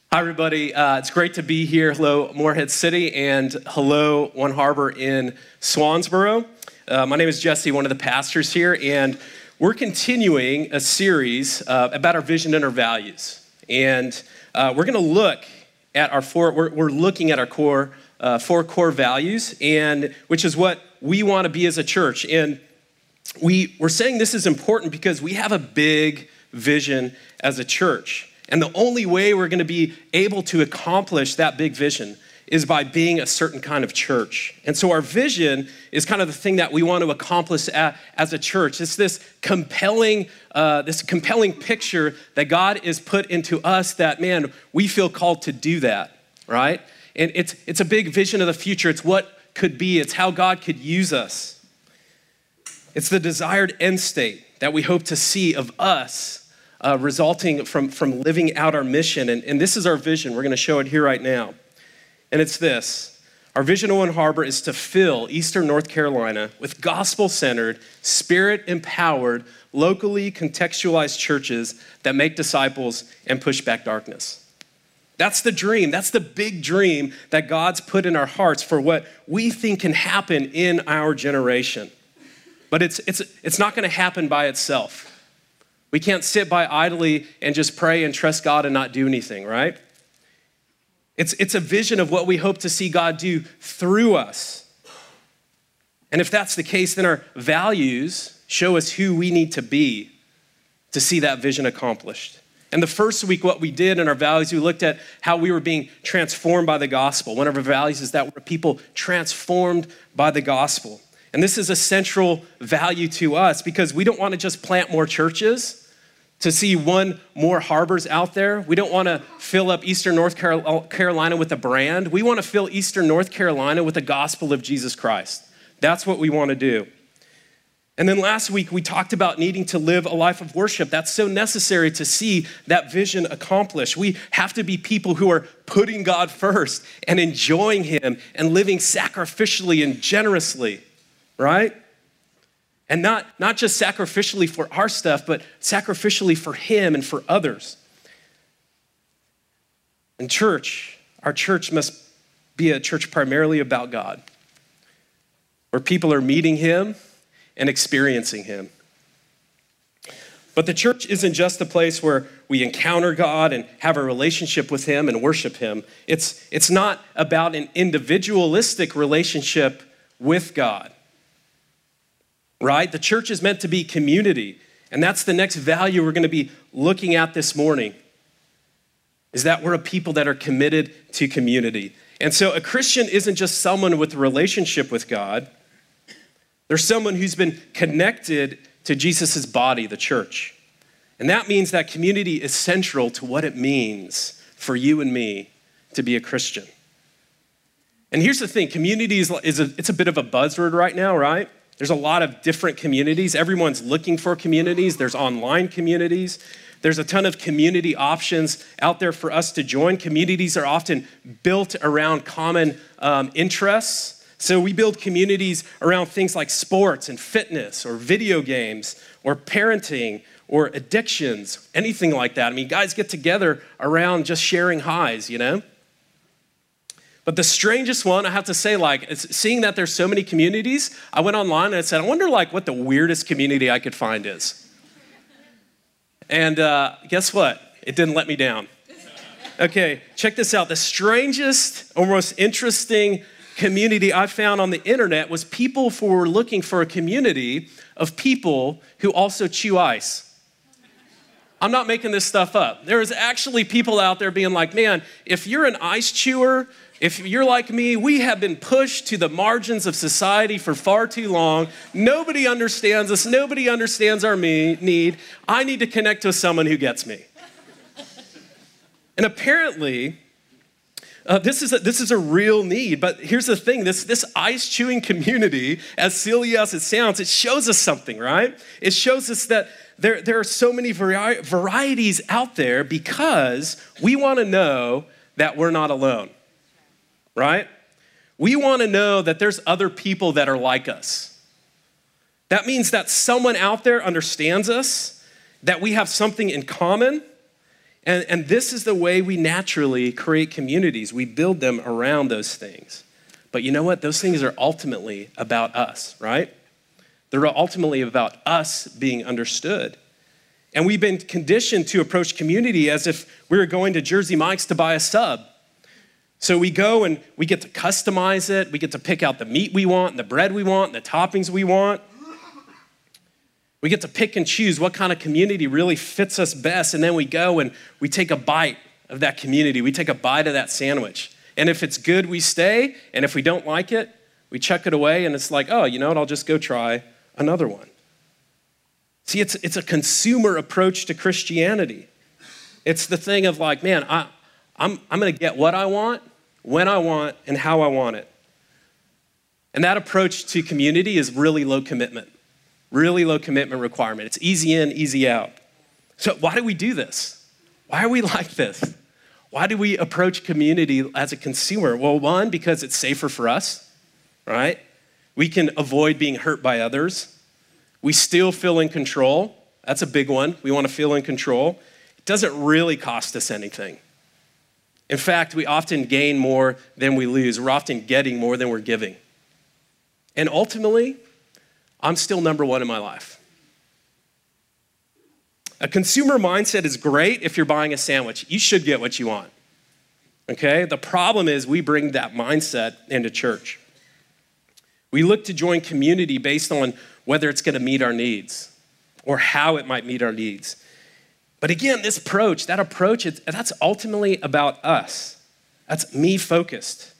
Hi, everybody. It's great to be here. Hello, Morehead City, and hello, One Harbor in Swansboro. My name is Jesse, one of the pastors here, and we're continuing a series about our vision and our values. And we're going to look at our we're looking at our four core values, and which is what we want to be as a church. And we're saying this is important because we have a big vision as a church. And the only way we're going to be able to accomplish that big vision is by being a certain kind of church. And so our vision is kind of the thing that we want to accomplish as a church. It's this compelling picture that God has put into us that, man, we feel called to do that, right? And it's a big vision of the future. It's what could be. It's how God could use us. It's the desired end state that we hope to see of us resulting from living out our mission. And this is our vision. We're going to show it here right now. And it's this. Our vision of One Harbor is to fill Eastern North Carolina with gospel-centered, spirit-empowered, locally contextualized churches that make disciples and push back darkness. That's the dream. That's the big dream that God's put in our hearts for what we think can happen in our generation. But it's not going to happen by itself. We can't sit by idly and just pray and trust God and not do anything, right? It's a vision of what we hope to see God do through us. And if that's the case, then our values show us who we need to be to see that vision accomplished. And the first week, what we did in our values, we looked at how we were being transformed by the gospel. One of our values is that we're people transformed by the gospel. And this is a central value to us because we don't want to just plant more churches to see one more harbors out there. We don't want to fill up Eastern North Carolina with a brand. We want to fill Eastern North Carolina with the gospel of Jesus Christ. That's what we want to do. And then last week, we talked about needing to live a life of worship. That's so necessary to see that vision accomplished. We have to be people who are putting God first and enjoying him and living sacrificially and generously. Right? And not just sacrificially for our stuff, but sacrificially for him and for others. And our church must be a church primarily about God, where people are meeting him and experiencing him. But the church isn't just a place where we encounter God and have a relationship with him and worship him. It's not about an individualistic relationship with God. Right? The church is meant to be community. And that's the next value we're going to be looking at this morning, is that we're a people that are committed to community. And so a Christian isn't just someone with a relationship with God. They're someone who's been connected to Jesus' body, the church. And that means that community is central to what it means for you and me to be a Christian. And here's the thing, community it's a bit of a buzzword right now, right? There's a lot of different communities. Everyone's looking for communities. There's online communities. There's a ton of community options out there for us to join. Communities are often built around common interests. So we build communities around things like sports and fitness or video games or parenting or addictions, anything like that. I mean, guys get together around just sharing highs, you know? But the strangest one, I have to say, seeing that there's so many communities, I went online and I said, I wonder what the weirdest community I could find is. And guess what? It didn't let me down. Okay, check this out. The strangest or most interesting community I found on the internet was people who were looking for a community of people who also chew ice. I'm not making this stuff up. There is actually people out there being like, man, if you're an ice chewer, if you're like me, we have been pushed to the margins of society for far too long. Nobody understands us. Nobody understands our need. I need to connect with someone who gets me. And apparently, this is a real need. But here's the thing. This ice-chewing community, as silly as it sounds, it shows us something, right? It shows us that there are so many varieties out there because we want to know that we're not alone. Right? We want to know that there's other people that are like us. That means that someone out there understands us, that we have something in common, And this is the way we naturally create communities. We build them around those things. But you know what? Those things are ultimately about us, right? They're ultimately about us being understood. And we've been conditioned to approach community as if we were going to Jersey Mike's to buy a sub. So we go and we get to customize it. We get to pick out the meat we want, and the bread we want, and the toppings we want. We get to pick and choose what kind of community really fits us best. And then we go and we take a bite of that community. We take a bite of that sandwich. And if it's good, we stay. And if we don't like it, we chuck it away. And it's like, oh, you know what? I'll just go try another one. See, it's a consumer approach to Christianity. It's the thing of like, man, I'm going to get what I want, when I want, and how I want it. And that approach to community is really low commitment requirement. It's easy in, easy out. So why do we do this? Why are we like this? Why do we approach community as a consumer? Well, one, because it's safer for us, right? We can avoid being hurt by others. We still feel in control. That's a big one. We want to feel in control. It doesn't really cost us anything. In fact, we often gain more than we lose. We're often getting more than we're giving. And ultimately, I'm still number one in my life. A consumer mindset is great if you're buying a sandwich. You should get what you want, okay? The problem is we bring that mindset into church. We look to join community based on whether it's gonna meet our needs or how it might meet our needs. But again, that approach, that's ultimately about us. That's me focused.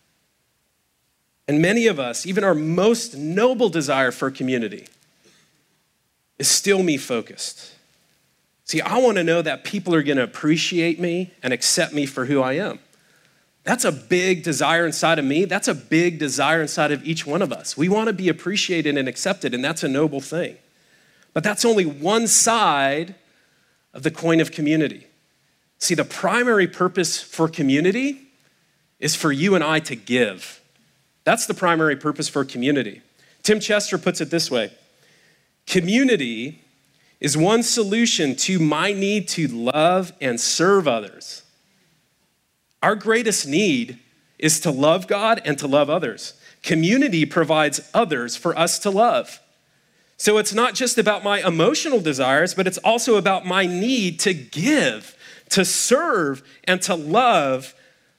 And many of us, even our most noble desire for community, is still me focused. See, I want to know that people are going to appreciate me and accept me for who I am. That's a big desire inside of me. That's a big desire inside of each one of us. We want to be appreciated and accepted, and that's a noble thing. But that's only one side of the coin of community. See, the primary purpose for community is for you and I to give. That's the primary purpose for community. Tim Chester puts it this way: community is one solution to my need to love and serve others. Our greatest need is to love God and to love others. Community provides others for us to love. So it's not just about my emotional desires, but it's also about my need to give, to serve, and to love.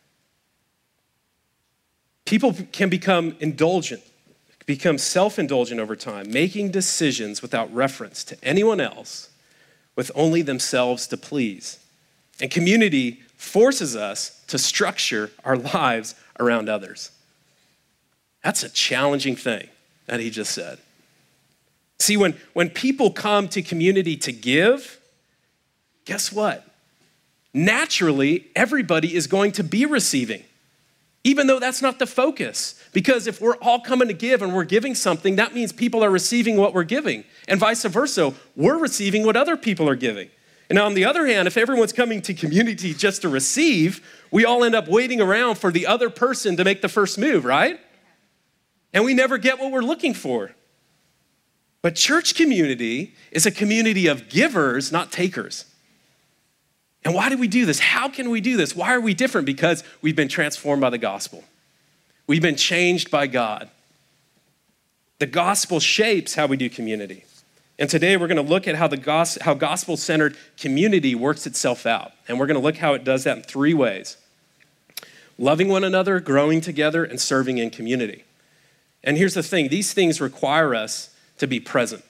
People can become indulgent, become self-indulgent over time, making decisions without reference to anyone else, with only themselves to please. And community forces us to structure our lives around others. That's a challenging thing that he just said. See, when people come to community to give, guess what? Naturally, everybody is going to be receiving, even though that's not the focus. Because if we're all coming to give and we're giving something, that means people are receiving what we're giving. And vice versa, we're receiving what other people are giving. And on the other hand, if everyone's coming to community just to receive, we all end up waiting around for the other person to make the first move, right? And we never get what we're looking for. But church community is a community of givers, not takers. And why do we do this? How can we do this? Why are we different? Because we've been transformed by the gospel. We've been changed by God. The gospel shapes how we do community. And today we're going to look at how gospel-centered community works itself out. And we're going to look how it does that in three ways: loving one another, growing together, and serving in community. And here's the thing: these things require us to be present.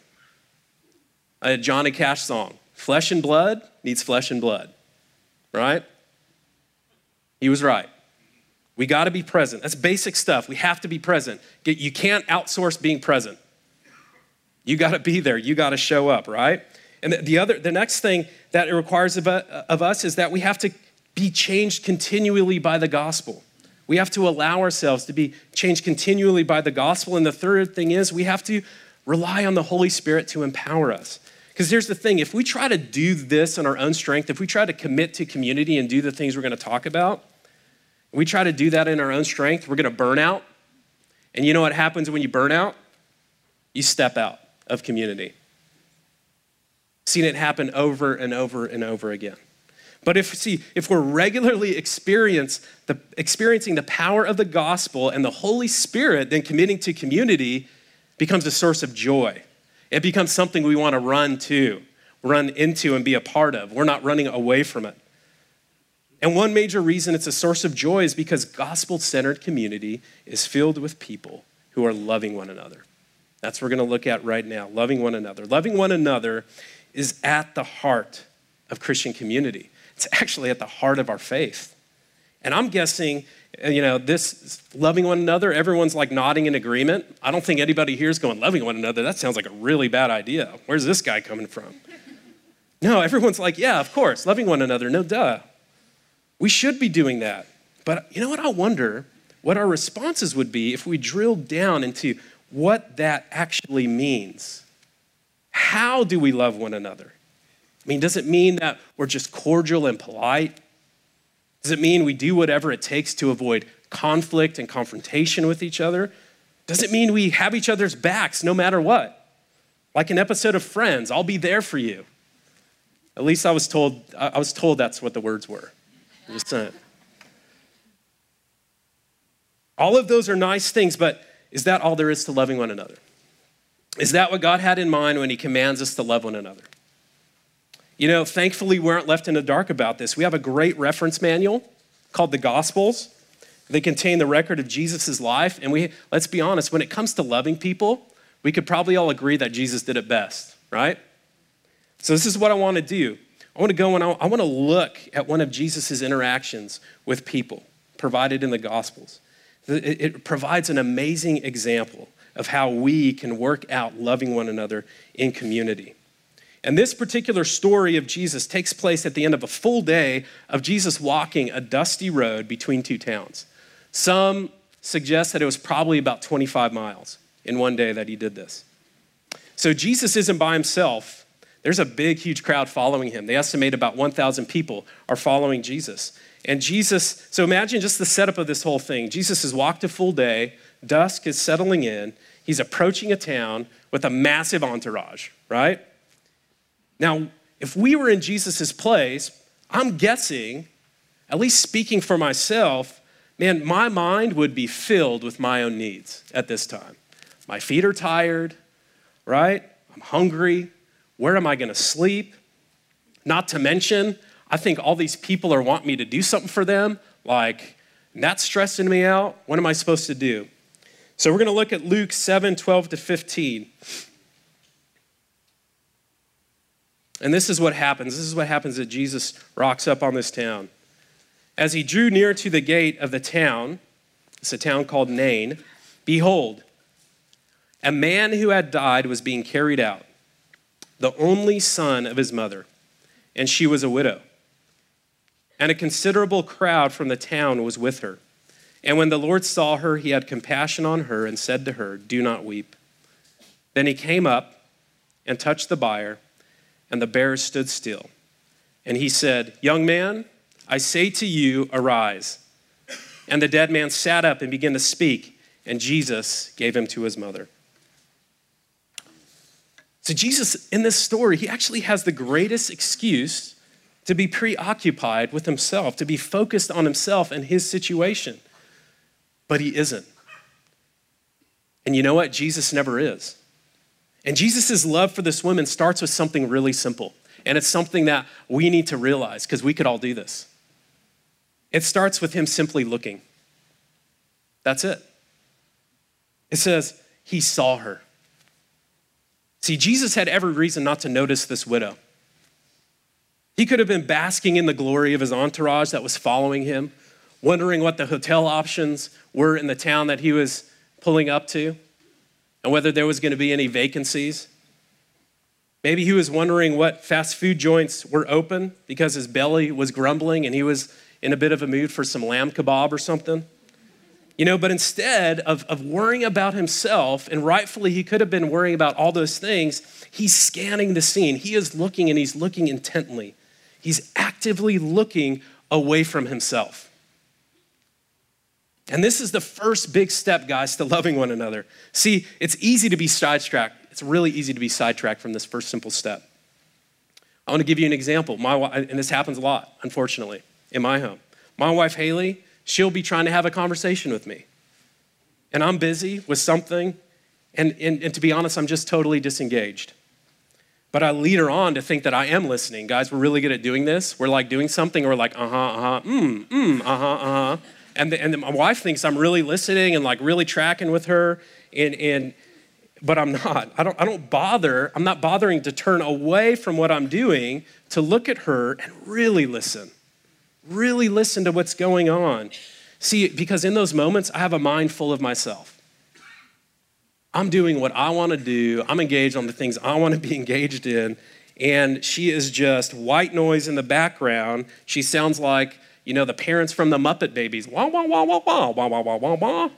A Johnny Cash song, flesh and blood needs flesh and blood, right? He was right. We got to be present. That's basic stuff. We have to be present. You can't outsource being present. You got to be there. You got to show up, right? And the next thing that it requires of us is that we have to be changed continually by the gospel. We have to allow ourselves to be changed continually by the gospel. And the third thing is we have to rely on the Holy Spirit to empower us. Because here's the thing: if we try to do this in our own strength, if we try to commit to community and do the things we're going to talk about, we try to do that in our own strength, we're going to burn out. And you know what happens when you burn out? You step out of community. Seen it happen over and over and over again. But if we're regularly experiencing the power of the gospel and the Holy Spirit, then committing to community becomes a source of joy. It becomes something we want to run into and be a part of. We're not running away from it. And one major reason it's a source of joy is because gospel-centered community is filled with people who are loving one another. That's what we're going to look at right now, loving one another. Loving one another is at the heart of Christian community. It's actually at the heart of our faith. And I'm guessing, this loving one another, everyone's like nodding in agreement. I don't think anybody here is going, loving one another, that sounds like a really bad idea. Where's this guy coming from? No, everyone's like, yeah, of course, loving one another, no duh. We should be doing that. But you know what? I wonder what our responses would be if we drilled down into what that actually means. How do we love one another? I mean, does it mean that we're just cordial and polite? Does it mean we do whatever it takes to avoid conflict and confrontation with each other? Does it mean we have each other's backs no matter what? Like an episode of Friends, I'll be there for you. At least I was told that's what the words were. I'm just saying. All of those are nice things, but is that all there is to loving one another? Is that what God had in mind when he commands us to love one another? Thankfully, we aren't left in the dark about this. We have a great reference manual called the Gospels. They contain the record of Jesus' life. And let's be honest, when it comes to loving people, we could probably all agree that Jesus did it best, right? So this is what I want to do. I want to go and I want to look at one of Jesus' interactions with people provided in the Gospels. It provides an amazing example of how we can work out loving one another in community. And this particular story of Jesus takes place at the end of a full day of Jesus walking a dusty road between two towns. Some suggest that it was probably about 25 miles in one day that he did this. So Jesus isn't by himself. There's a big, huge crowd following him. They estimate about 1,000 people are following Jesus. And so imagine just the setup of this whole thing. Jesus has walked a full day. Dusk is settling in. He's approaching a town with a massive entourage, right? Now, if we were in Jesus' place, I'm guessing, at least speaking for myself, man, my mind would be filled with my own needs at this time. My feet are tired, right? I'm hungry. Where am I going to sleep? Not to mention, I think all these people are wanting me to do something for them. Like, that's stressing me out. What am I supposed to do? So we're going to look at Luke 7:12-15. And this is what happens. This is what happens that Jesus rocks up on this town. As he drew near to the gate of the town, it's a town called Nain, behold, a man who had died was being carried out, the only son of his mother, and she was a widow. And a considerable crowd from the town was with her. And when the Lord saw her, he had compassion on her and said to her, do not weep. Then he came up and touched the bier, and the bearer stood still. And he said, young man, I say to you, arise. And the dead man sat up and began to speak, and Jesus gave him to his mother. So Jesus, in this story, he actually has the greatest excuse to be preoccupied with himself, to be focused on himself and his situation. But he isn't. And you know what? Jesus never is. And Jesus' love for this woman starts with something really simple. And it's something that we need to realize because we could all do this. It starts with him simply looking. That's it. It says he saw her. See, Jesus had every reason not to notice this widow. He could have been basking in the glory of his entourage that was following him, wondering what the hotel options were in the town that he was pulling up to, and whether there was going to be any vacancies. Maybe he was wondering what fast food joints were open because his belly was grumbling and he was in a bit of a mood for some lamb kebab or something. But instead of worrying about himself, and rightfully he could have been worrying about all those things, he's scanning the scene. He is looking, and he's looking intently. He's actively looking away from himself. And this is the first big step, guys, to loving one another. See, it's easy to be sidetracked. It's really easy to be sidetracked from this first simple step. I want to give you an example. My wife, and this happens a lot, unfortunately, in my home. My wife, Haley, she'll be trying to have a conversation with me. And I'm busy with something, and to be honest, I'm just totally disengaged. But I lead her on to think that I am listening. Guys, we're really good at doing this. We're like doing something, and we're like, And then my wife thinks I'm really listening and like really tracking with her, but I'm not. I'm not bothering to turn away from what I'm doing to look at her and really listen to what's going on. See, because in those moments, I have a mind full of myself. I'm doing what I want to do. I'm engaged on the things I want to be engaged in. And she is just white noise in the background. She sounds like, the parents from the Muppet Babies. Wah, wah, wah, wah, wah, wah, wah, wah, wah, wah.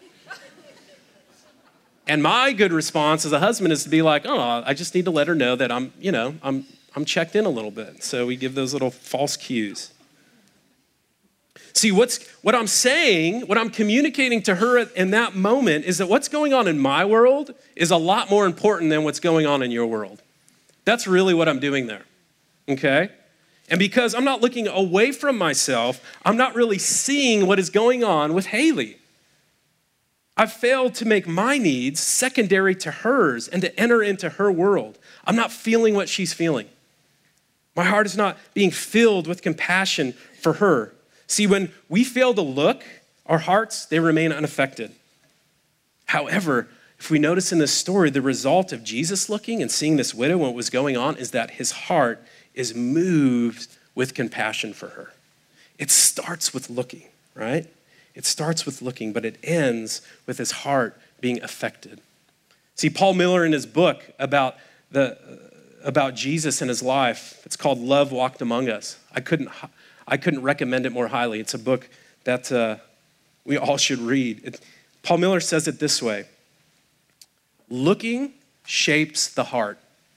And my good response as a husband is to be like, I just need to let her know that I'm checked in a little bit. So we give those little false cues. See, what I'm saying, what I'm communicating to her in that moment is that what's going on in my world is a lot more important than what's going on in your world. That's really what I'm doing there, okay? And because I'm not looking away from myself, I'm not really seeing what is going on with Haley. I've failed to make my needs secondary to hers and to enter into her world. I'm not feeling what she's feeling. My heart is not being filled with compassion for her. See, when we fail to look, our hearts, they remain unaffected. However, if we notice in this story, the result of Jesus looking and seeing this widow and what was going on is that his heart is moved with compassion for her. It starts with looking, right? It starts with looking, but it ends with his heart being affected. See, Paul Miller in his book about Jesus and his life, it's called Love Walked Among Us. I couldn't recommend it more highly. It's a book that we all should read. Paul Miller says it this way: looking shapes the heart.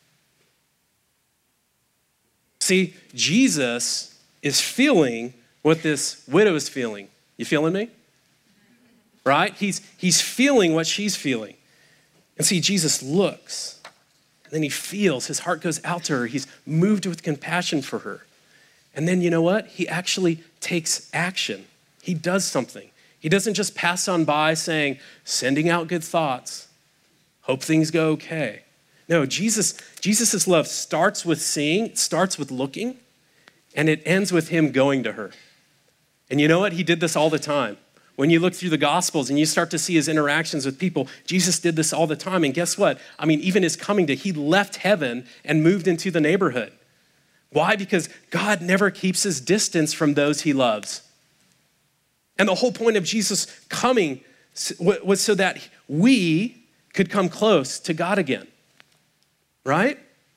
See, Jesus is feeling what this widow is feeling. You feeling me? Right? He's feeling what she's feeling. And see, Jesus looks, and then he feels, his heart goes out to her. He's moved with compassion for her. And then you know what? He actually takes action. He does something. He doesn't just pass on by sending out good thoughts, hope things go okay. No, Jesus' love starts with seeing, starts with looking, and it ends with him going to her. And you know what? He did this all the time. When you look through the Gospels and you start to see his interactions with people, Jesus did this all the time. And guess what? Even his coming he left heaven and moved into the neighborhood. Why? Because God never keeps his distance from those he loves. And the whole point of Jesus coming was so that we could come close to God again, right?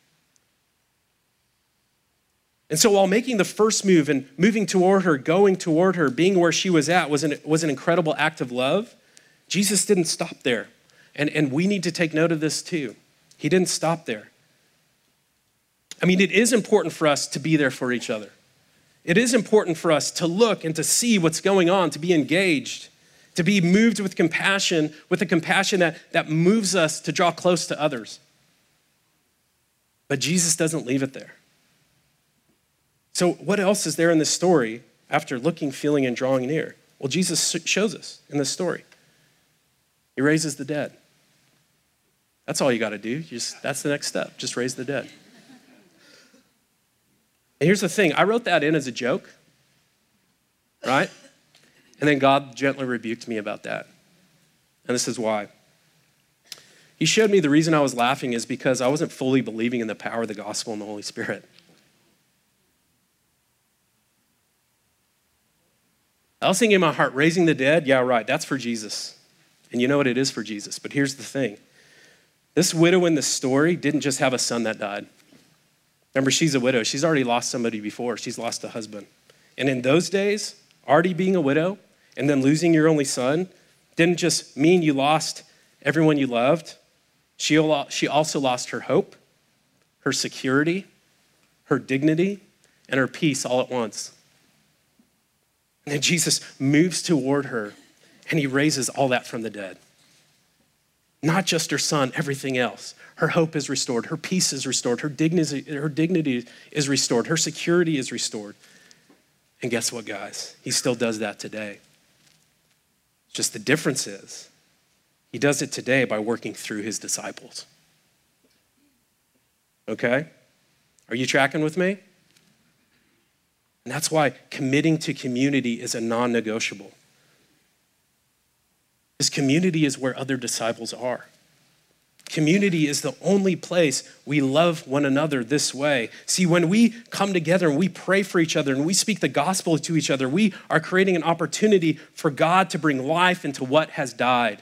And so while making the first move and moving toward her, going toward her, being where she was at was an incredible act of love, Jesus didn't stop there. And we need to take note of this too. He didn't stop there. It is important for us to be there for each other. It is important for us to look and to see what's going on, to be engaged, to be moved with compassion, with a compassion that moves us to draw close to others. But Jesus doesn't leave it there. So what else is there in this story after looking, feeling, and drawing near? Well, Jesus shows us in this story. He raises the dead. That's all you got to do. That's the next step. Just raise the dead. And here's the thing. I wrote that in as a joke, right? And then God gently rebuked me about that. And this is why. He showed me the reason I was laughing is because I wasn't fully believing in the power of the gospel and the Holy Spirit. I was thinking in my heart, raising the dead, yeah, right, that's for Jesus. And you know what? It is for Jesus. But here's the thing. This widow in this story didn't just have a son that died. Remember, she's a widow. She's already lost somebody before. She's lost a husband. And in those days, already being a widow and then losing your only son didn't just mean you lost everyone you loved. She also lost her hope, her security, her dignity, and her peace all at once. And then Jesus moves toward her and he raises all that from the dead. Not just her son, everything else. Her hope is restored. Her peace is restored. Her dignity is restored. Her security is restored. And guess what, guys? He still does that today. Just the difference is he does it today by working through his disciples. Okay? Are you tracking with me? And that's why committing to community is a non-negotiable. Because community is where other disciples are. Community is the only place we love one another this way. See, when we come together and we pray for each other and we speak the gospel to each other, we are creating an opportunity for God to bring life into what has died.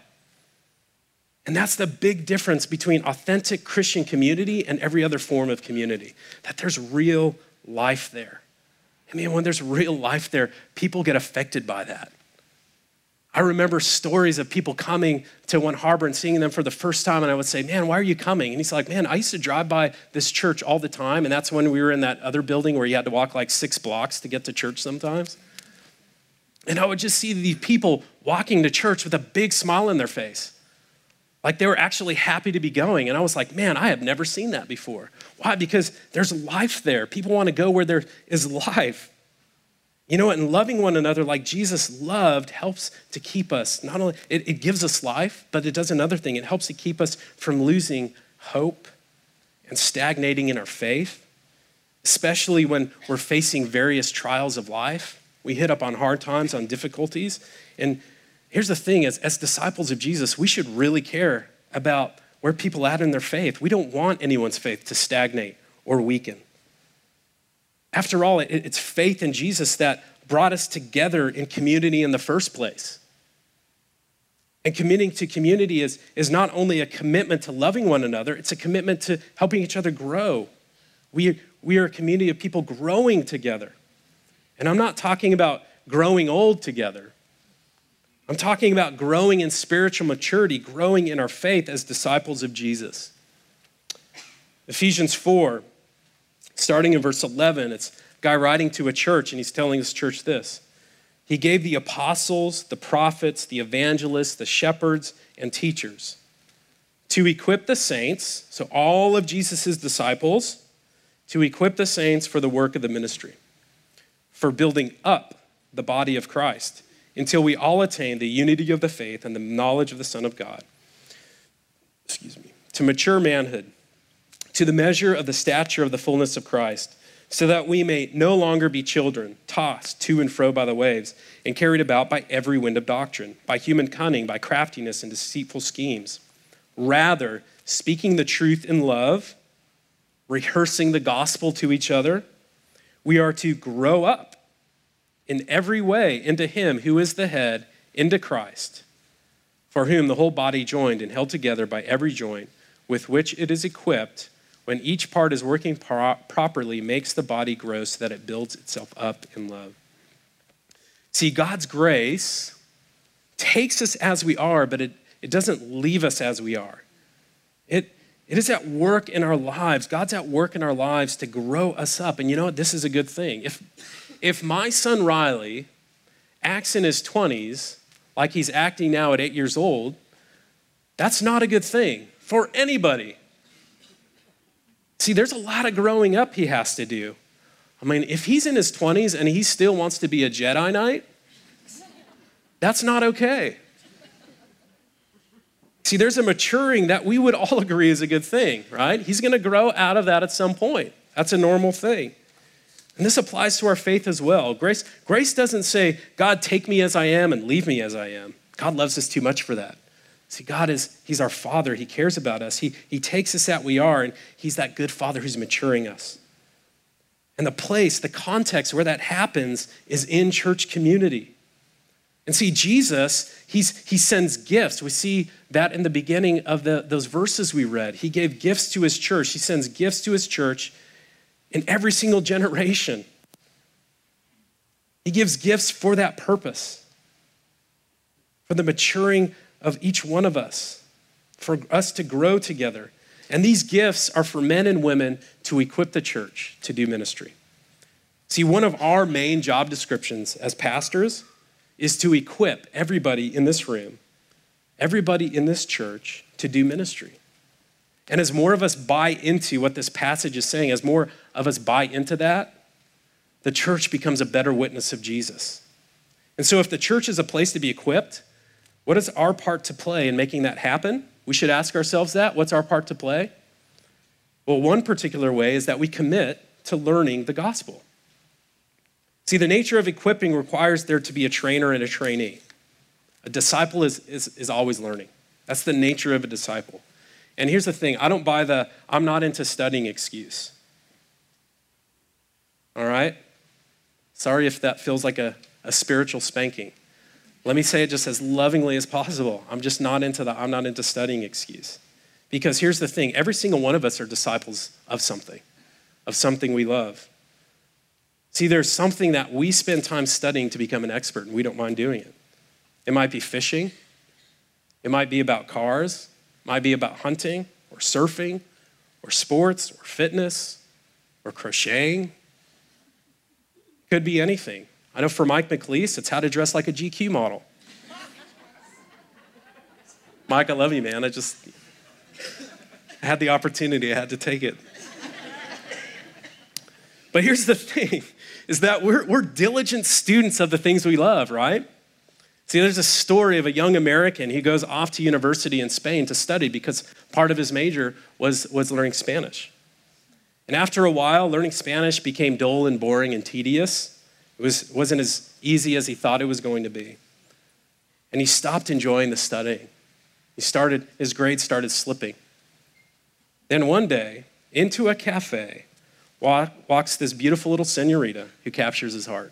And that's the big difference between authentic Christian community and every other form of community, that there's real life there. I mean, when there's real life there, people get affected by that. I remember stories of people coming to One Harbor and seeing them for the first time, and I would say, man, why are you coming? And he's like, man, I used to drive by this church all the time, and that's when we were in that other building where you had to walk like 6 blocks to get to church sometimes. And I would just see these people walking to church with a big smile on their face, like they were actually happy to be going. And I was like, man, I have never seen that before. Why? Because there's life there. People want to go where there is life. You know what? And loving one another like Jesus loved helps to keep us, not only, it gives us life, but it does another thing. It helps to keep us from losing hope and stagnating in our faith, especially when we're facing various trials of life. We hit up on hard times, on difficulties. And here's the thing, as disciples of Jesus, we should really care about where people are at in their faith. We don't want anyone's faith to stagnate or weaken. After all, it's faith in Jesus that brought us together in community in the first place. And committing to community is not only a commitment to loving one another, it's a commitment to helping each other grow. We are a community of people growing together. And I'm not talking about growing old together. I'm talking about growing in spiritual maturity, growing in our faith as disciples of Jesus. Ephesians 4, starting in verse 11, it's a guy writing to a church, and he's telling this church this. He gave the apostles, the prophets, the evangelists, the shepherds, and teachers to equip the saints, so all of Jesus' disciples, to equip the saints for the work of the ministry, for building up the body of Christ, until we all attain the unity of the faith and the knowledge of the Son of God, to mature manhood, to the measure of the stature of the fullness of Christ, so that we may no longer be children, tossed to and fro by the waves, and carried about by every wind of doctrine, by human cunning, by craftiness and deceitful schemes. Rather, speaking the truth in love, rehearsing the gospel to each other, we are to grow up in every way into him who is the head, into Christ, for whom the whole body joined and held together by every joint with which it is equipped, when each part is working properly, makes the body grow so that it builds itself up in love. See, God's grace takes us as we are, but it doesn't leave us as we are. It is at work in our lives. God's at work in our lives to grow us up. And you know what? This is a good thing. If my son Riley acts in his 20s like he's acting now at 8 years old, that's not a good thing for anybody. See, there's a lot of growing up he has to do. I mean, if he's in his 20s and he still wants to be a Jedi Knight, that's not okay. See, there's a maturing that we would all agree is a good thing, right? He's going to grow out of that at some point. That's a normal thing. And this applies to our faith as well. Grace doesn't say, God, take me as I am and leave me as I am. God loves us too much for that. See, he's our Father. He cares about us. He takes us as we are, and he's that good Father who's maturing us. And the context where that happens is in church community. And see, Jesus, he sends gifts. We see that in the beginning of those verses we read. He gave gifts to his church. He sends gifts to his church in every single generation. He gives gifts for that purpose, for the maturing of each one of us, for us to grow together. And these gifts are for men and women to equip the church to do ministry. See, one of our main job descriptions as pastors is to equip everybody in this room, everybody in this church, to do ministry. And as more of us buy into what this passage is saying, as more of us buy into that, the church becomes a better witness of Jesus. And so if the church is a place to be equipped, what is our part to play in making that happen? We should ask ourselves that. What's our part to play? Well, one particular way is that we commit to learning the gospel. See, the nature of equipping requires there to be a trainer and a trainee. A disciple is always learning. That's the nature of a disciple. And here's the thing, I don't buy the I'm not into studying excuse. All right? Sorry if that feels like a spiritual spanking. Let me say it just as lovingly as possible. I'm just not into the I'm not into studying excuse. Because here's the thing, every single one of us are disciples of something we love. See, there's something that we spend time studying to become an expert, and we don't mind doing it. It might be fishing. It might be about cars. It might be about hunting or surfing or sports or fitness or crocheting. It could be anything. I know for Mike McLeese, it's how to dress like a GQ model. Mike, I love you, man. I had the opportunity. I had to take it. But here's the thing, is that we're diligent students of the things we love, right? See, there's a story of a young American who goes off to university in Spain to study because part of his major was learning Spanish. And after a while, learning Spanish became dull and boring and tedious. It wasn't as easy as he thought it was going to be. And he stopped enjoying the studying. His grades started slipping. Then one day, into a cafe, walks this beautiful little señorita who captures his heart.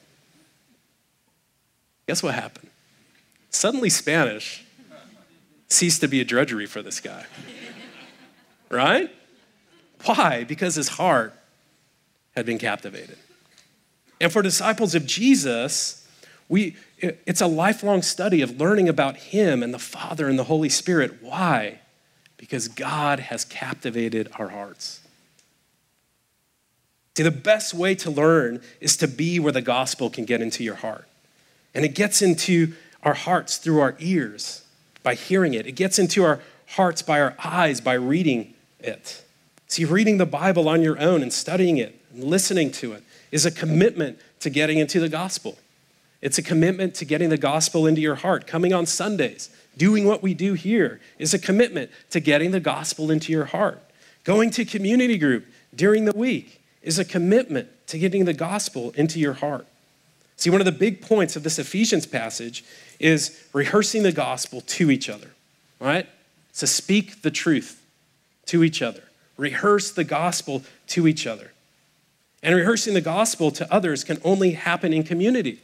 Guess what happened? Suddenly Spanish ceased to be a drudgery for this guy. Right? Why? Because his heart had been captivated. And for disciples of Jesus, it's a lifelong study of learning about him and the Father and the Holy Spirit. Why? Because God has captivated our hearts. See, the best way to learn is to be where the gospel can get into your heart. And it gets into our hearts through our ears, by hearing it. It gets into our hearts by our eyes, by reading it. See, reading the Bible on your own and studying it and listening to it is a commitment to getting into the gospel. It's a commitment to getting the gospel into your heart. Coming on Sundays, doing what we do here is a commitment to getting the gospel into your heart. Going to community group during the week is a commitment to getting the gospel into your heart. See, one of the big points of this Ephesians passage is rehearsing the gospel to each other, right? To speak the truth to each other. Rehearse the gospel to each other. And rehearsing the gospel to others can only happen in community.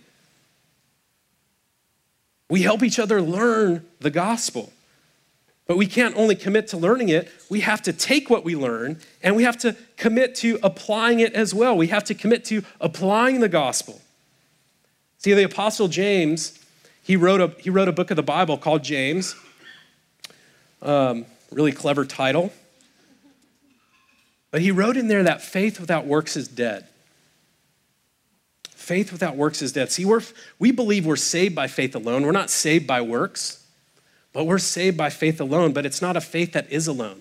We help each other learn the gospel. But we can't only commit to learning it, we have to take what we learn and we have to commit to applying it as well. We have to commit to applying the gospel. See, the Apostle James, he wrote a book of the Bible called James. Really clever title. But he wrote in there that faith without works is dead. Faith without works is dead. See, we believe we're saved by faith alone. We're not saved by works. But we're saved by faith alone, but it's not a faith that is alone.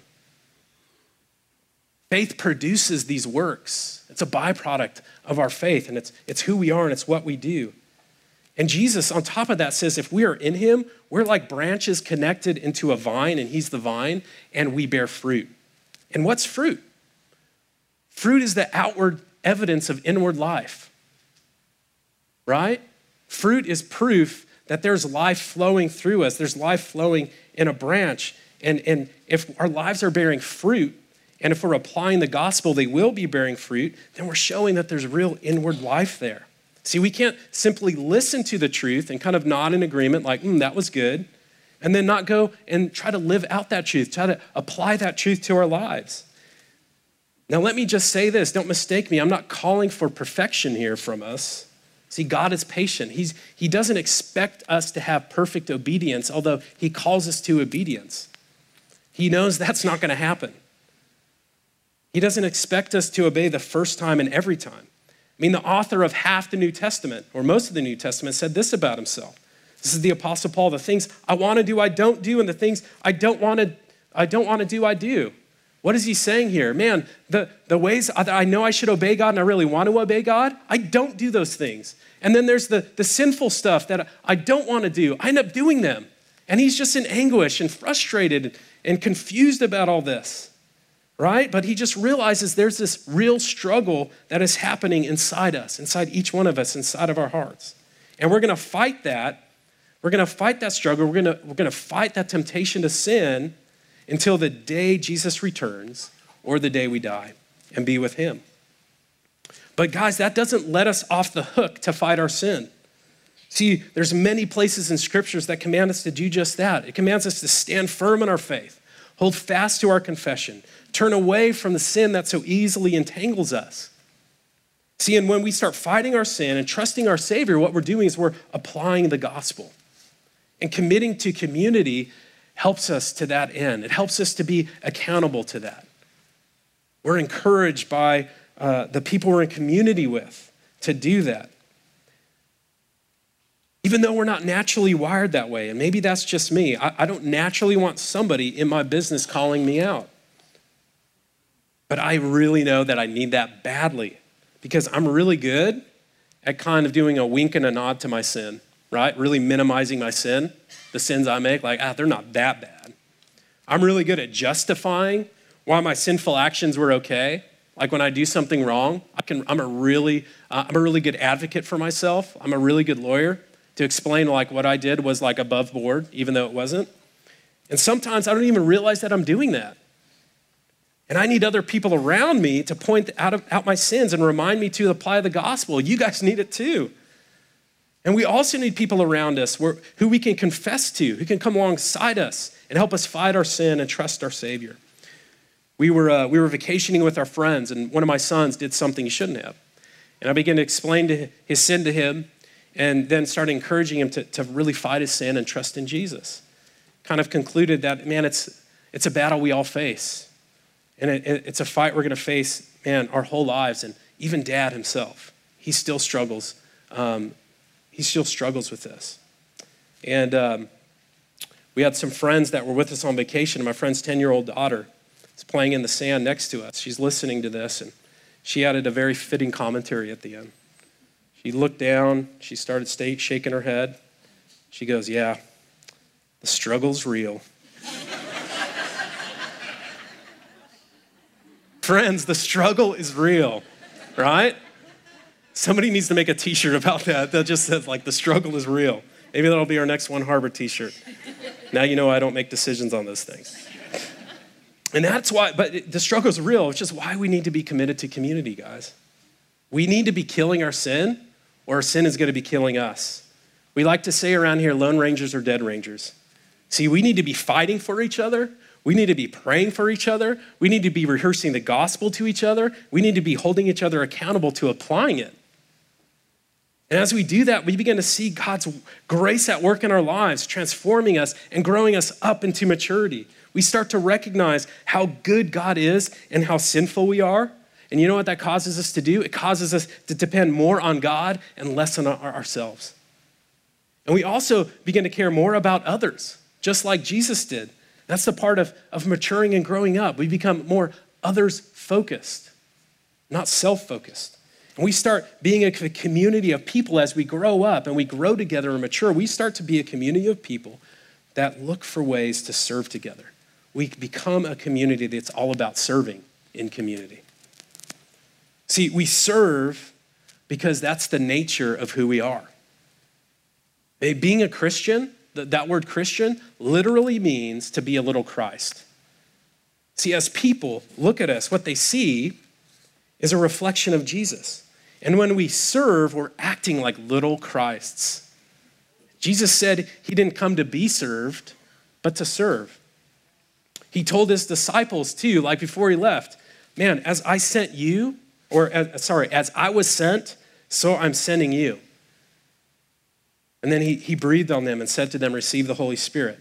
Faith produces these works. It's a byproduct of our faith, and it's who we are and it's what we do. And Jesus, on top of that, says if we are in him, we're like branches connected into a vine, and he's the vine, and we bear fruit. And what's fruit? Fruit is the outward evidence of inward life, right? Fruit is proof that there's life flowing through us. There's life flowing in a branch. And if our lives are bearing fruit, and if we're applying the gospel, they will be bearing fruit, then we're showing that there's real inward life there. See, we can't simply listen to the truth and kind of nod in agreement like, that was good, and then not go and try to live out that truth, try to apply that truth to our lives. Now, let me just say this. Don't mistake me. I'm not calling for perfection here from us. See, God is patient. He doesn't expect us to have perfect obedience, although he calls us to obedience. He knows that's not going to happen. He doesn't expect us to obey the first time and every time. I mean, the author of half the New Testament, or most of the New Testament, said this about himself. This is the Apostle Paul. The things I want to do, I don't do, and the things I don't want to I don't want to do, I do. What is he saying here? Man, the ways that I know I should obey God and I really want to obey God, I don't do those things. And then there's the sinful stuff that I don't want to do. I end up doing them. And he's just in anguish and frustrated and confused about all this, right? But he just realizes there's this real struggle that is happening inside us, inside each one of us, inside of our hearts. And we're going to fight that. We're going to fight that struggle. We're going to fight that temptation to sin until the day Jesus returns or the day we die and be with him. But guys, that doesn't let us off the hook to fight our sin. See, there's many places in scriptures that command us to do just that. It commands us to stand firm in our faith, hold fast to our confession, turn away from the sin that so easily entangles us. See, and when we start fighting our sin and trusting our Savior, what we're doing is we're applying the gospel. And committing to community helps us to that end. It helps us to be accountable to that. We're encouraged by the people we're in community with to do that. Even though we're not naturally wired that way, and maybe that's just me, I don't naturally want somebody in my business calling me out. But I really know that I need that badly because I'm really good at kind of doing a wink and a nod to my sin, right? Really minimizing my sin, the sins I make, like, they're not that bad. I'm really good at justifying why my sinful actions were okay. Like when I do something wrong, I'm a really good advocate for myself. I'm a really good lawyer to explain like what I did was like above board, even though it wasn't. And sometimes I don't even realize that I'm doing that. And I need other people around me to point out my sins and remind me to apply the gospel. You guys need it too. And we also need people around us who we can confess to, who can come alongside us and help us fight our sin and trust our Savior. We were vacationing with our friends, and one of my sons did something he shouldn't have. And I began to explain his sin to him and then started encouraging him to really fight his sin and trust in Jesus. Kind of concluded that, man, it's a battle we all face. And it's a fight we're going to face, man, our whole lives. And even Dad himself, he still struggles. He still struggles with this. And we had some friends that were with us on vacation. My friend's 10-year-old daughter is playing in the sand next to us. She's listening to this, and she added a very fitting commentary at the end. She looked down. She started shaking her head. She goes, yeah, the struggle's real. Friends, the struggle is real, right? Somebody needs to make a t-shirt about that just says like the struggle is real. Maybe that'll be our next One Harbor t-shirt. Now you know I don't make decisions on those things. And that's why, but the struggle is real. It's just why we need to be committed to community, guys. We need to be killing our sin or our sin is going to be killing us. We like to say around here, Lone Rangers are dead Rangers. See, we need to be fighting for each other. We need to be praying for each other. We need to be rehearsing the gospel to each other. We need to be holding each other accountable to applying it. And as we do that, we begin to see God's grace at work in our lives, transforming us and growing us up into maturity. We start to recognize how good God is and how sinful we are. And you know what that causes us to do? It causes us to depend more on God and less on ourselves. And we also begin to care more about others, just like Jesus did. That's the part of maturing and growing up. We become more others-focused, not self-focused. And we start being a community of people as we grow up and we grow together and mature. We start to be a community of people that look for ways to serve together. We become a community that's all about serving in community. See, we serve because that's the nature of who we are. Being a Christian, that word Christian literally means to be a little Christ. See, as people look at us, what they see is a reflection of Jesus. And when we serve, we're acting like little Christs. Jesus said he didn't come to be served, but to serve. He told his disciples too, like before he left, man, as I sent you, as I was sent, so I'm sending you. And then he breathed on them and said to them, receive the Holy Spirit.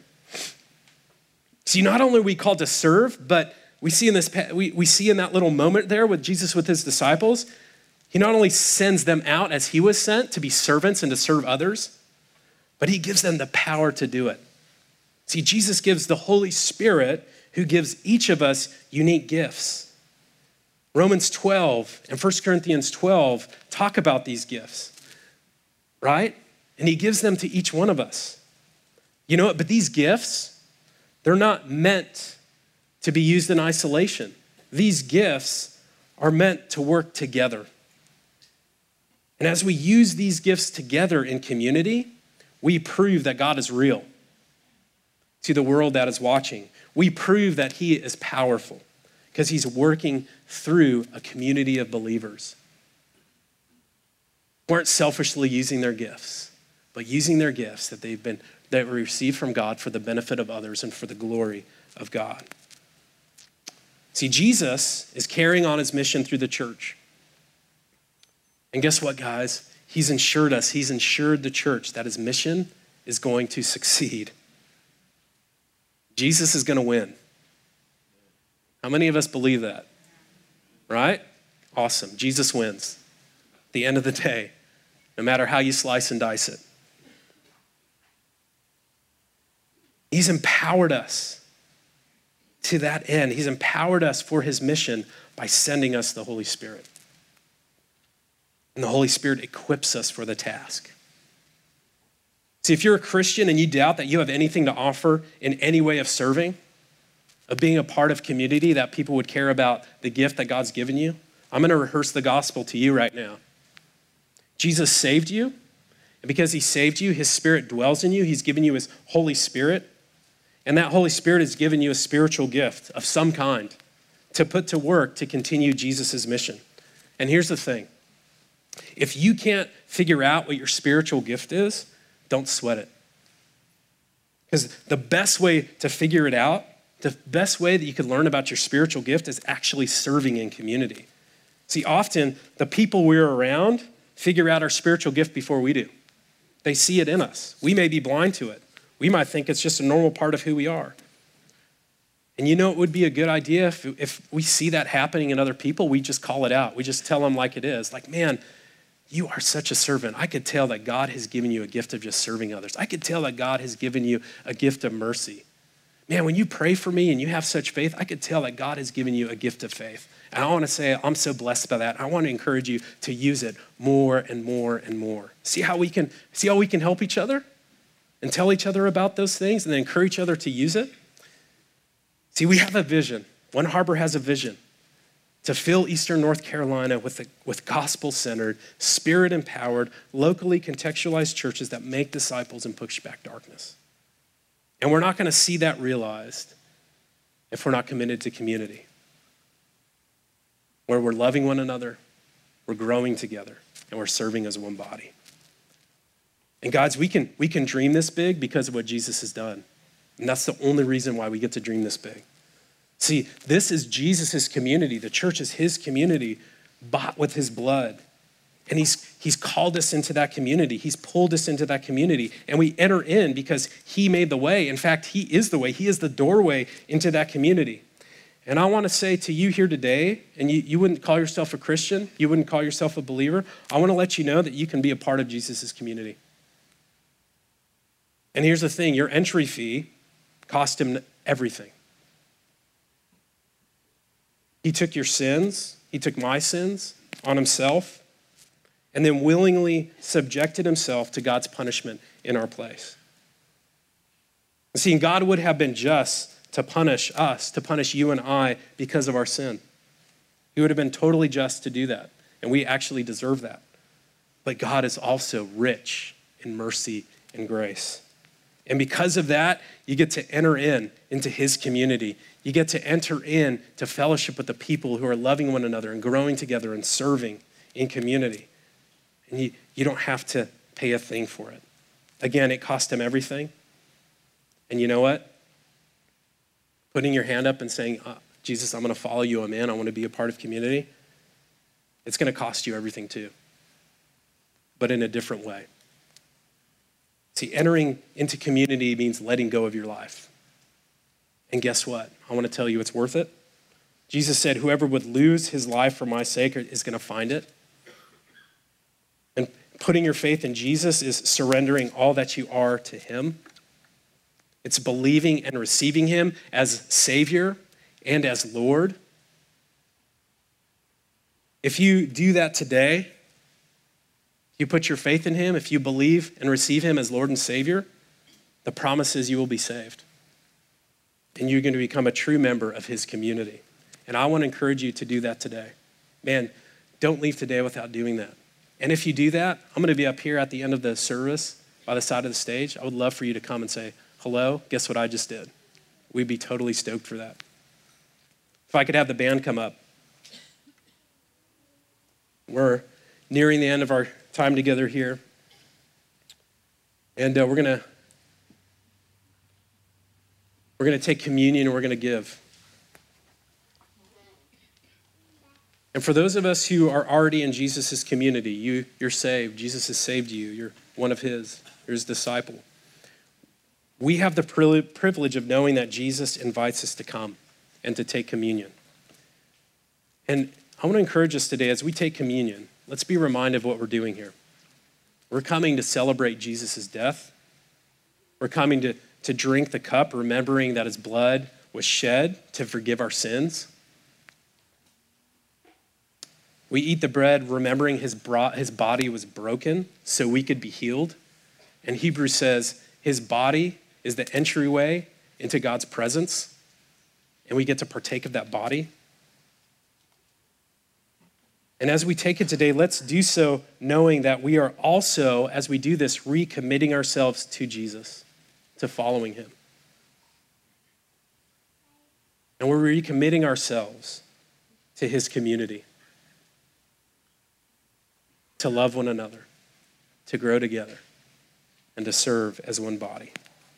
See, not only are we called to serve, but we see in that little moment there with Jesus with his disciples, he not only sends them out as he was sent to be servants and to serve others, but he gives them the power to do it. See, Jesus gives the Holy Spirit, who gives each of us unique gifts. Romans 12 and 1 Corinthians 12 talk about these gifts, right? And he gives them to each one of us. You know what? But these gifts, they're not meant to be used in isolation. These gifts are meant to work together. And as we use these gifts together in community, we prove that God is real to the world that is watching. We prove that he is powerful because he's working through a community of believers who aren't selfishly using their gifts, but using their gifts that that were received from God for the benefit of others and for the glory of God. See, Jesus is carrying on his mission through the church. And guess what, guys? He's ensured the church that his mission is going to succeed. Jesus is going to win. How many of us believe that? Right? Awesome. Jesus wins. At the end of the day, no matter how you slice and dice it. He's empowered us to that end. He's empowered us for his mission by sending us the Holy Spirit. And the Holy Spirit equips us for the task. See, if you're a Christian and you doubt that you have anything to offer in any way of serving, of being a part of community, that people would care about the gift that God's given you, I'm going to rehearse the gospel to you right now. Jesus saved you, and because he saved you, his Spirit dwells in you. He's given you his Holy Spirit, and that Holy Spirit has given you a spiritual gift of some kind to put to work to continue Jesus' mission. And here's the thing. If you can't figure out what your spiritual gift is, don't sweat it. Because the best way to figure it out, the best way that you can learn about your spiritual gift is actually serving in community. See, often the people we're around figure out our spiritual gift before we do. They see it in us. We may be blind to it. We might think it's just a normal part of who we are. And you know, it would be a good idea if we see that happening in other people, we just call it out. We just tell them like it is. Like, man, you are such a servant. I could tell that God has given you a gift of just serving others. I could tell that God has given you a gift of mercy. Man, when you pray for me and you have such faith, I could tell that God has given you a gift of faith. And I want to say I'm so blessed by that. I want to encourage you to use it more and more and more. See how we can help each other and tell each other about those things and then encourage each other to use it? See, we have a vision. One Harbor has a vision to fill Eastern North Carolina with gospel-centered, spirit-empowered, locally contextualized churches that make disciples and push back darkness. And we're not going to see that realized if we're not committed to community, where we're loving one another, we're growing together, and we're serving as one body. And guys, we can dream this big because of what Jesus has done. And that's the only reason why we get to dream this big. See, this is Jesus' community. The church is his community, bought with his blood. And he's called us into that community. He's pulled us into that community. And we enter in because he made the way. In fact, he is the way. He is the doorway into that community. And I want to say to you here today, and you wouldn't call yourself a Christian, you wouldn't call yourself a believer, I want to let you know that you can be a part of Jesus' community. And here's the thing, your entry fee cost him everything. He took your sins, he took my sins on himself, and then willingly subjected himself to God's punishment in our place. And see, God would have been just to punish us, to punish you and I because of our sin. He would have been totally just to do that, and we actually deserve that. But God is also rich in mercy and grace. And because of that, you get to enter into his community. You get to enter in to fellowship with the people who are loving one another and growing together and serving in community. And you don't have to pay a thing for it. Again, it cost him everything. And you know what? Putting your hand up and saying, Jesus, I'm going to follow you, I want to be a part of community. It's going to cost you everything too, but in a different way. See, entering into community means letting go of your life. And guess what? I want to tell you it's worth it. Jesus said, whoever would lose his life for my sake is going to find it. And putting your faith in Jesus is surrendering all that you are to him. It's believing and receiving him as Savior and as Lord. If you do that today, you put your faith in him, if you believe and receive him as Lord and Savior, the promise is you will be saved. And you're going to become a true member of his community. And I want to encourage you to do that today. Man, don't leave today without doing that. And if you do that, I'm going to be up here at the end of the service by the side of the stage. I would love for you to come and say, hello, guess what I just did? We'd be totally stoked for that. If I could have the band come up. We're nearing the end of our time together here. And we're going to take communion and we're going to give. And for those of us who are already in Jesus' community, you're saved. Jesus has saved you. You're one of his. You're his disciple. We have the privilege of knowing that Jesus invites us to come and to take communion. And I want to encourage us today as we take communion, let's be reminded of what we're doing here. We're coming to celebrate Jesus' death. We're coming to drink the cup, remembering that his blood was shed to forgive our sins. We eat the bread remembering his body was broken so we could be healed. And Hebrews says his body is the entryway into God's presence, and we get to partake of that body. And as we take it today, let's do so knowing that we are also, as we do this, recommitting ourselves to Jesus, to following him. And we're recommitting ourselves to his community, to love one another, to grow together, and to serve as one body.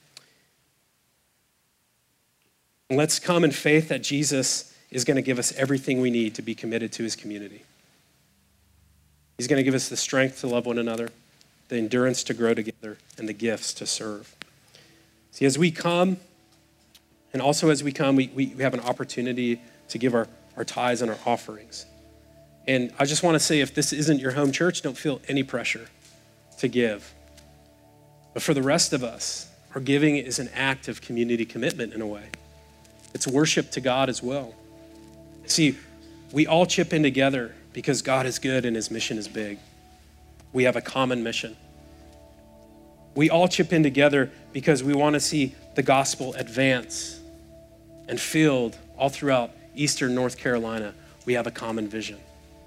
And let's come in faith that Jesus is going to give us everything we need to be committed to his community. He's going to give us the strength to love one another, the endurance to grow together, and the gifts to serve. See, as we come, and also as we come, we have an opportunity to give our tithes and our offerings. And I just want to say, if this isn't your home church, don't feel any pressure to give. But for the rest of us, our giving is an act of community commitment in a way. It's worship to God as well. See, we all chip in together because God is good and his mission is big. We have a common mission. We all chip in together because we want to see the gospel advance and filled all throughout Eastern North Carolina. We have a common vision.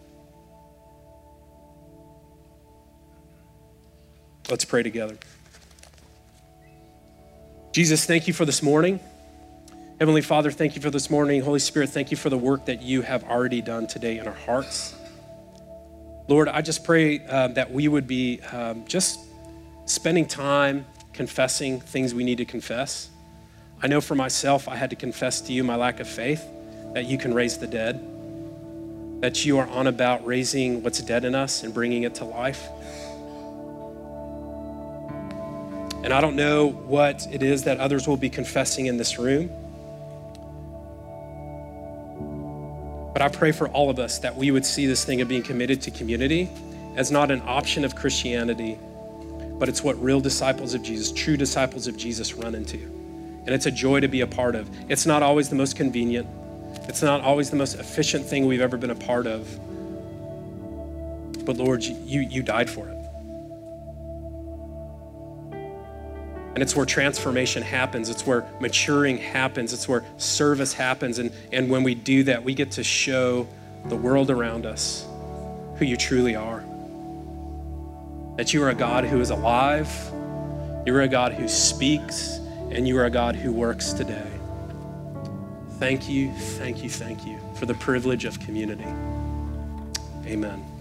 Let's pray together. Jesus, thank you for this morning. Heavenly Father, thank you for this morning. Holy Spirit, thank you for the work that you have already done today in our hearts. Lord, I just pray that we would be just spending time confessing things we need to confess. I know for myself, I had to confess to you my lack of faith, that you can raise the dead, that you are on about raising what's dead in us and bringing it to life. And I don't know what it is that others will be confessing in this room. But I pray for all of us that we would see this thing of being committed to community as not an option of Christianity, but it's what real disciples of Jesus, true disciples of Jesus run into. And it's a joy to be a part of. It's not always the most convenient. It's not always the most efficient thing we've ever been a part of. But Lord, you died for it. And it's where transformation happens. It's where maturing happens. It's where service happens. And when we do that, we get to show the world around us who you truly are. That you are a God who is alive. You are a God who speaks. And you are a God who works today. Thank you, thank you, thank you for the privilege of community. Amen.